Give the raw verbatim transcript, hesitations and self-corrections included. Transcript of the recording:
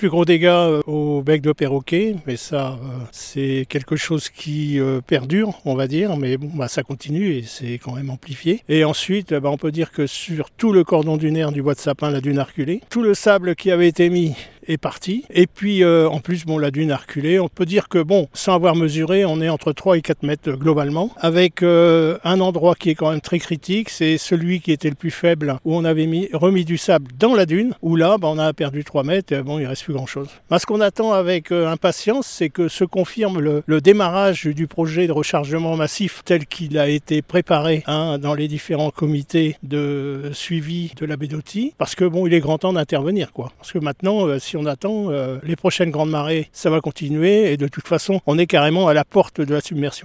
Plus gros dégâts euh, au bec de perroquet, mais ça euh, c'est quelque chose qui euh, perdure, on va dire, mais bon, bah, ça continue et c'est quand même amplifié. Et ensuite, bah, on peut dire que sur tout le cordon dunaire du bois de sapin, la dune arculée, tout le sable qui avait été mis est parti. Et puis euh, en plus, bon, la dune arculée, on peut dire que bon, sans avoir mesuré, on est entre trois et quatre mètres globalement, avec euh, un endroit qui est quand même très critique, c'est celui qui était le plus faible, où on avait mis, remis du sable dans la dune, où là, bah, on a perdu trois mètres, et bon, il reste plus grand-chose. Bah, ce qu'on attend avec euh, impatience, c'est que se confirme le, le démarrage du projet de rechargement massif tel qu'il a été préparé hein, dans les différents comités de suivi de la baie d'Authie, parce que bon, il est grand temps d'intervenir, quoi. Parce que maintenant, euh, si on attend, euh, les prochaines grandes marées, ça va continuer, et de toute façon, on est carrément à la porte de la submersion.